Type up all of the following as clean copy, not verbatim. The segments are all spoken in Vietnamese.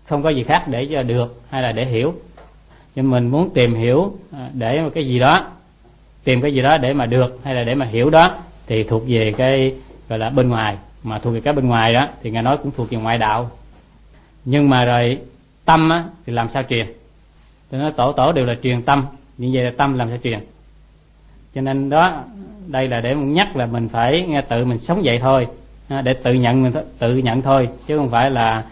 không có gì khác để cho được hay là để hiểu. Nhưng mình muốn tìm hiểu để một cái gì đó, tìm cái gì đó để mà được hay là để mà hiểu đó, thì thuộc về cái gọi là bên ngoài. Mà thuộc về cái bên ngoài đó thì Ngài nói cũng thuộc về ngoại đạo. Nhưng mà rồi tâm á, thì làm sao truyền? Tôi nói tổ đều là truyền tâm, như vậy là tâm làm sao truyền? Cho nên đó, đây là để nhắc là mình phải nghe tự mình sống vậy thôi, để tự nhận thôi, chứ không phải là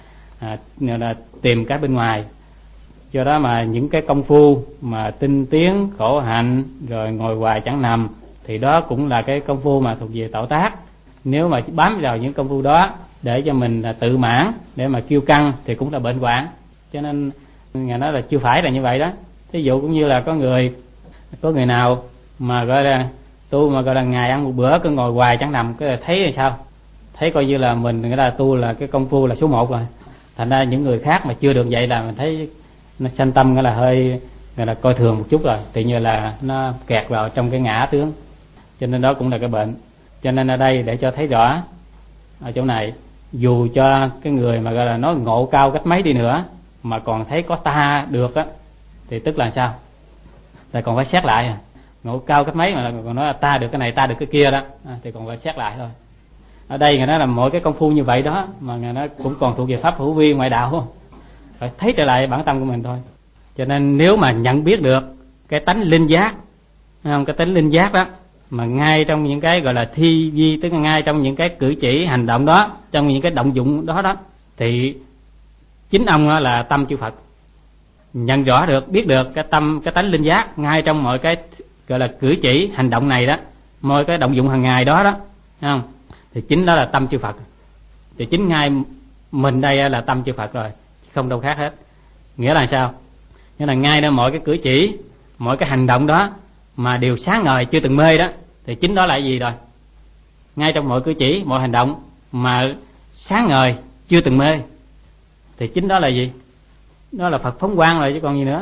tìm cái bên ngoài. Do đó mà những cái công phu mà tinh tiến, khổ hạnh, rồi ngồi hoài chẳng nằm, thì đó cũng là cái công phu mà thuộc về tạo tác. Nếu mà bám vào những công phu đó để cho mình tự mãn, để mà kiêu căng, thì cũng là bệnh hoạn. Cho nên Ngài nói là chưa phải là như vậy đó. Thí dụ cũng như là có người nào mà gọi là tu mà gọi là ngày ăn một bữa cứ ngồi hoài chẳng nằm, cái thấy là sao? Thấy coi như là mình người ta tu là cái công phu là số 1 rồi. Thành ra những người khác mà chưa được vậy là mình thấy nó sanh tâm, nghĩa là hơi gọi là coi thường một chút rồi, tự như là nó kẹt vào trong cái ngã tướng. Cho nên đó cũng là cái bệnh. Cho nên ở đây để cho thấy rõ ở chỗ này, dù cho cái người mà gọi là nói ngộ cao cách mấy đi nữa mà còn thấy có ta được á, thì tức là sao? Là còn phải xét lại. Ngộ cao cách mấy mà còn nói là ta được cái này, ta được cái kia đó, thì còn phải xét lại thôi. Ở đây Ngài nói là mỗi cái công phu như vậy đó mà Ngài nói cũng còn thuộc về pháp hữu vi ngoại đạo, không? Phải thấy trở lại bản tâm của mình thôi. Cho nên nếu mà nhận biết được cái tánh linh giác, không, cái tánh linh giác đó, mà ngay trong những cái gọi là thi vi, tức là ngay trong những cái cử chỉ hành động đó, trong những cái động dụng đó đó, thì chính ông là tâm chư Phật. Nhận rõ được, biết được cái tánh linh giác ngay trong mọi cái gọi là cử chỉ hành động này đó, mọi cái động dụng hàng ngày đó đó, không? Thì chính đó là tâm chư Phật. Thì chính ngay mình đây là tâm chư Phật rồi, không đâu khác hết. Nghĩa là sao? Nghĩa là ngay đó mọi cái cử chỉ, mọi cái hành động đó mà đều sáng ngời chưa từng mê đó, thì chính đó là gì rồi? Ngay trong mọi cử chỉ, mọi hành động mà sáng ngời chưa từng mê, thì chính đó là gì? Đó là Phật phóng quang rồi chứ còn gì nữa.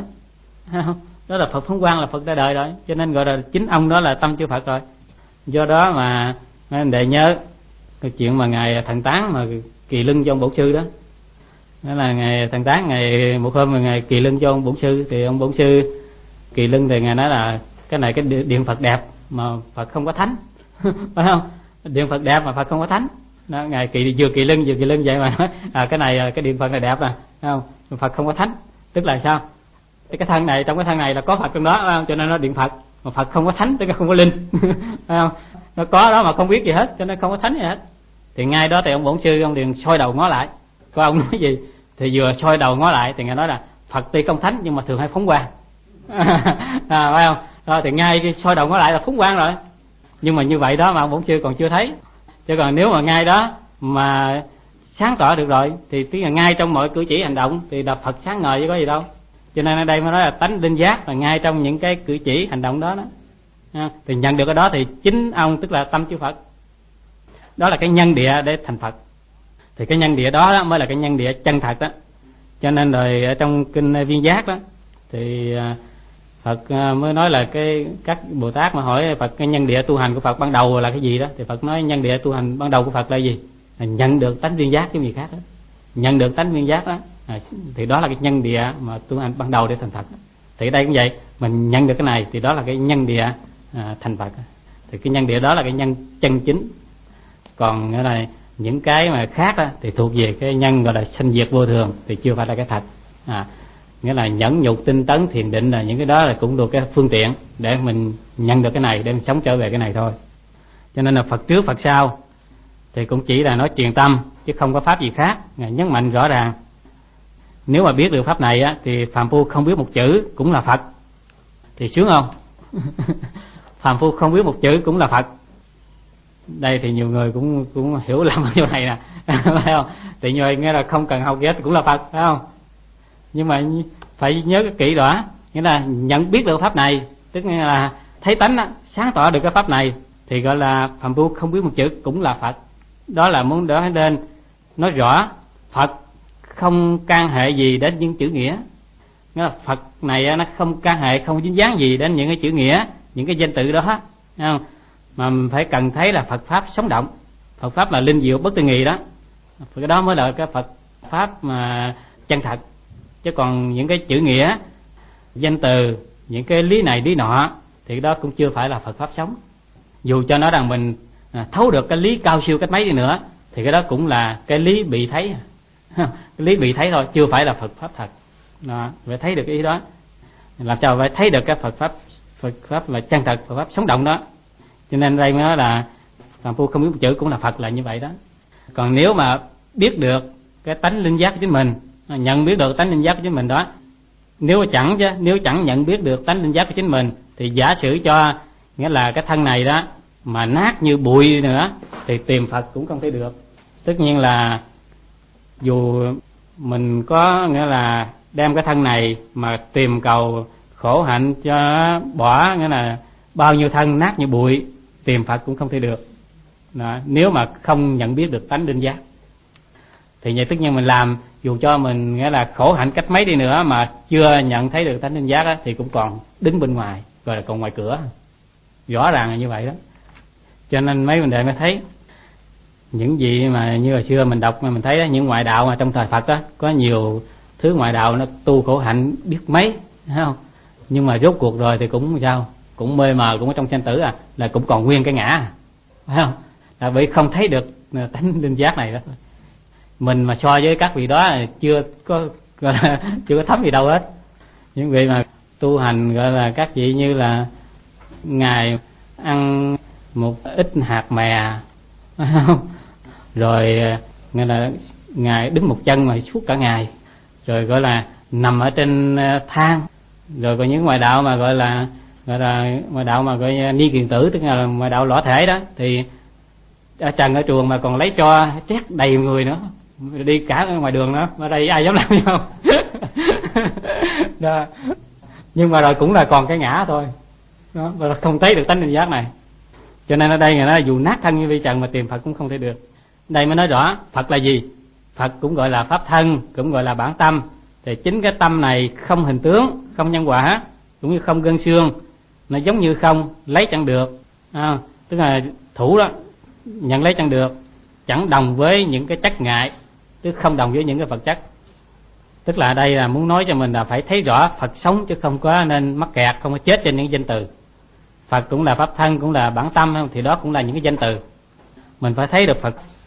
Đó là Phật phóng quang, là Phật ra đời rồi. Cho nên gọi là chính ông đó là tâm chư Phật rồi. Do đó mà để nhớ cái chuyện mà Ngài Thần Tán mà kỳ lưng cho ông Bổn Sư đó. Đó là Ngài Thần Tán, Ngài một hôm mà Ngài kỳ lưng cho ông Bổn Sư, thì ông Bổn Sư kỳ lưng thì Ngài nói là cái này cái điện Phật đẹp mà Phật không có thánh. Phải không? Điện Phật đẹp mà Phật không có thánh. Đó, Ngài vừa kỳ lưng vậy mà nói cái này cái điện Phật này đẹp, phải không? Phật không có thánh. Tức là sao? Cái thân này, trong cái thân này là có Phật trong đó, phải không? Cho nên nó điện Phật. Mà Phật không có thánh, tức là không có linh. Phải không? Nó có đó mà không biết gì hết, cho nên không có thánh gì hết. Thì ngay đó thì ông Bổn Sư ông liền soi đầu ngó lại. Có ông nói gì? Thì vừa soi đầu ngó lại thì Ngài nói là Phật tuy không thánh nhưng mà thường hay phóng quang. Phải không? Đó, thì ngay cái soi đầu ngó lại là phóng quang rồi. Nhưng mà như vậy đó mà ông Bổn Sư còn chưa thấy. Chứ còn nếu mà ngay đó mà sáng tỏ được rồi thì tiếng là ngay trong mọi cử chỉ hành động thì là Phật sáng ngời chứ có gì đâu. Cho nên ở đây mới nói là tánh linh giác là ngay trong những cái cử chỉ hành động đó đó. Thì nhận được cái đó thì chính ông tức là tâm chư Phật. Đó là cái nhân địa để thành Phật. Thì cái nhân địa đó mới là cái nhân địa chân thật đó. Cho nên rồi ở trong kinh Viên Giác đó thì Phật mới nói là các Bồ Tát mà hỏi Phật cái nhân địa tu hành của Phật ban đầu là cái gì đó, thì Phật nói nhân địa tu hành ban đầu của Phật là gì? Là nhận được tánh viên giác chứ gì khác đó. Nhận được tánh viên giác đó thì đó là cái nhân địa mà tu hành ban đầu để thành Phật. Thì ở đây cũng vậy, mình nhận được cái này thì đó là cái nhân địa thành Phật. Thì cái nhân địa đó là cái nhân chân chính. Còn cái này những cái mà khác đó, thì thuộc về cái nhân gọi là sanh diệt vô thường, thì chưa phải là cái thật. Nghĩa là nhẫn nhục tinh tấn thiền định là những cái đó là cũng được cái phương tiện để mình nhận được cái này, để mình sống trở về cái này thôi. Cho nên là Phật trước Phật sau thì cũng chỉ là nói truyền tâm chứ không có pháp gì khác. Ngài nhấn mạnh rõ ràng, nếu mà biết được pháp này á, thì phàm phu không biết một chữ cũng là Phật, thì sướng không? Phàm phu không biết một chữ cũng là Phật. Đây thì nhiều người cũng hiểu lầm ở chỗ này nè. Phải không? Thì như vậy nghĩa là không cần học gì hết cũng là Phật, phải không? Nhưng mà phải nhớ cái kỹ đó, nghĩa là nhận biết được pháp này, tức là thấy tánh đó, sáng tỏ được cái pháp này thì gọi là phàm phu không biết một chữ cũng là Phật. Đó là muốn đỡ lên nói rõ Phật không can hệ gì đến những chữ nghĩa. Nghĩa là Phật này nó không can hệ, không dính dáng gì đến những cái chữ nghĩa, những cái danh tự đó, không? Mà mình phải cần thấy là Phật pháp sống động, Phật pháp là linh diệu bất tư nghì đó. Cái đó mới là cái Phật pháp mà chân thật. Chứ còn những cái chữ nghĩa, danh từ, những cái lý này lý nọ thì đó cũng chưa phải là Phật pháp sống. Dù cho nó rằng mình thấu được cái lý cao siêu cách mấy đi nữa thì cái đó cũng là cái lý bị thấy. Cái lý bị thấy thôi, chưa phải là Phật pháp thật. Đó, phải thấy được cái ý đó. Làm sao phải thấy được cái Phật pháp là chân thật, Phật pháp sống động đó. Cho nên đây mới nói là phàm phu không biết một chữ cũng là Phật, là như vậy đó. Còn nếu mà biết được cái tánh linh giác của chính mình, nhận biết được tánh linh giác của chính mình đó, nếu chẳng nhận biết được tánh linh giác của chính mình thì giả sử cho nghĩa là cái thân này đó mà nát như bụi nữa thì tìm Phật cũng không thể được. Tất nhiên là dù mình có nghĩa là đem cái thân này mà tìm cầu khổ hạnh cho bỏ, nghĩa là bao nhiêu thân nát như bụi, tìm Phật cũng không thể được đó, nếu mà không nhận biết được tánh linh giác. Thì vậy tất nhiên mình làm, dù cho mình nghĩa là khổ hạnh cách mấy đi nữa mà chưa nhận thấy được tánh linh giác đó, thì cũng còn đứng bên ngoài, gọi là còn ngoài cửa. Rõ ràng là như vậy đó. Cho nên mấy vấn đề mới thấy những gì mà như hồi xưa mình đọc mà mình thấy đó, những ngoại đạo mà trong thời Phật đó có nhiều thứ ngoại đạo nó tu khổ hạnh biết mấy, thấy không? Nhưng mà rốt cuộc rồi thì cũng sao, cũng mê mờ, cũng ở trong sanh tử là cũng còn nguyên cái ngã, phải không? Là vì không thấy được tánh linh giác này đó. Mình mà so với các vị đó chưa có chưa có thấm gì đâu hết. Những vị mà tu hành gọi là các vị như là ngài ăn một ít hạt mè, phải không? Rồi nghĩa là ngài đứng một chân mà suốt cả ngày, rồi gọi là nằm ở trên thang. Rồi có những ngoại đạo mà gọi là ngoại đạo mà gọi ni kiền tử, tức là ngoại đạo lõa thể đó, thì ở trần ở chuồng mà còn lấy tro trét đầy người nữa, đi cả ngoài đường nữa, ở đây ai dám làm gì không? Đó. Nhưng mà rồi cũng là còn cái ngã thôi đó, và không thấy được tánh linh giác này. Cho nên ở đây người nói dù nát thân như vi trần mà tìm Phật cũng không thể được. Đây mới nói rõ Phật là gì. Phật cũng gọi là pháp thân, cũng gọi là bản tâm. Thì chính cái tâm này không hình tướng, không nhân quả, cũng như không gân xương, nó giống như không, lấy chẳng được, tức là thủ đó, nhận lấy chẳng được, chẳng đồng với những cái chất ngại, tức không đồng với những cái vật chất. Tức là đây là muốn nói cho mình là phải thấy rõ Phật sống, chứ không có nên mắc kẹt, không có chết trên những danh từ. Phật cũng là pháp thân, cũng là bản tâm, thì đó cũng là những cái danh từ. Mình phải thấy được Phật